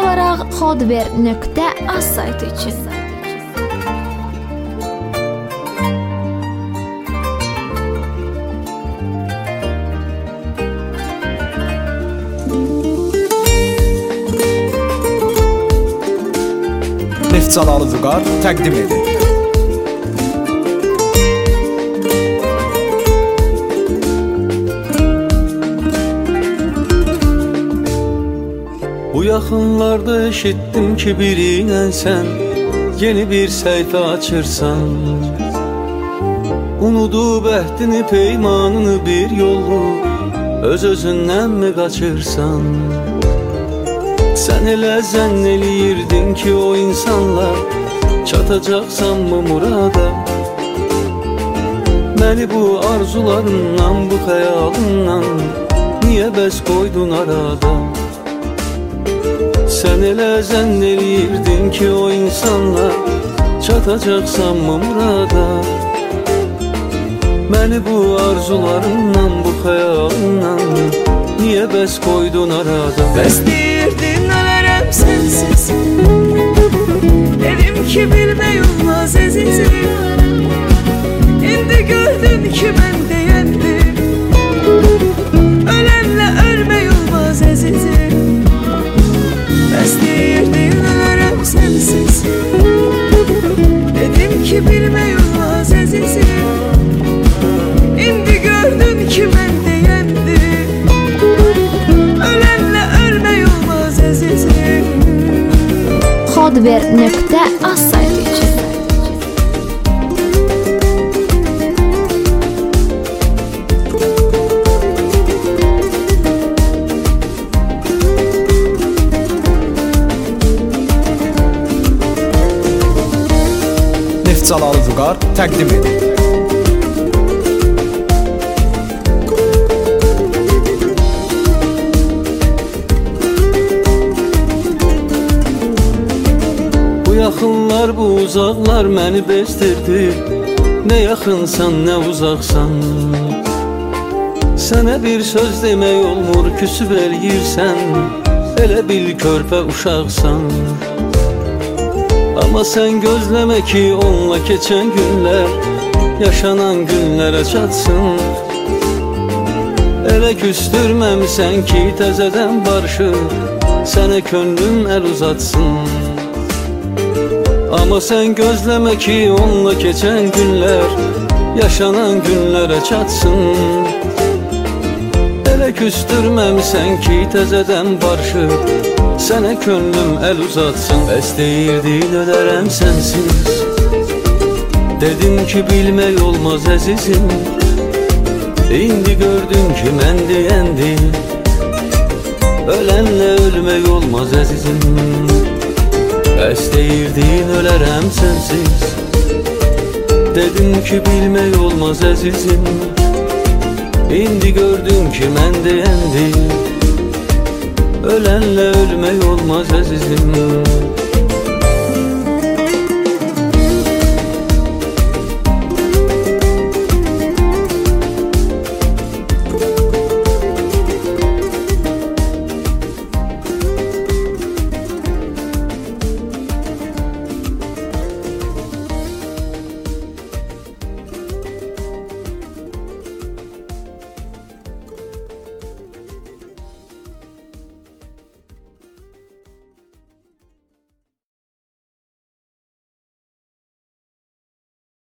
olaraq Hardware.az saytı üçün. Neftçaları Vüqar təqdim edir. Bu yaxınlarda eşitdim ki birinə sən yeni bir səhifə açırsan. Unudub əhdini peymanını bir yolu öz-özündən mi qaçırsan? Sən elə zənn eləyirdin ki o insanla çatacaqsan mı murada? Məni bu arzularından, bu xəyalından niyə bəs qoydun arada? Sən elə zənn eləyirdin ki o insanla çatacaqsan mı murada? Məni bu arzularından, bu xəyalından niyə bəs qoydun arada? Bəs deyirdin ölərəm sənsiz, dedim ki bilmək olmaz əzizim. İndi gördün ki mən deyəndim, ölənlə ölmək olmaz əzizim. Bəs deyirdin ölərəm sənsiz, dedim ki bilmək olmaz əzizim. İndi gördün ki mən deyəndim, ölənlə ölmək olmaz əzizim. Hardware.az saytı üçün. Neftçaları Vüqar təqdim edir. Bu yaxınlar, bu uzaqlar məni bezdirdi. Nə yaxınsan, nə uzaqsan. Sənə bir söz demək olmur, küsüb eləyirsən. Elə bil körpə uşaqsan. Amma sən gözləmə ki onunla keçən günlər yaşanan günlərə çatsın. Elə küstürməmsən ki təzədən barışıb sənə könlüm əl uzatsın. Amma sən gözləmə ki onunla keçən günlər yaşanan günlərə çatsın. Elə küstürməmsən ki təzədən barışıb sənə könlüm əl uzatsın. Bəs deyirdin ölərəm sənsiz, dedim ki bilmək olmaz əzizim. İndi gördün ki mən deyəndim, ölənlə ölmək olmaz əzizim. Bəs deyirdin ölərəm sənsiz, dedim ki bilmək olmaz əzizim. İndi gördün ki mən deyəndim, ölənlə ölmək olmaz əzizim.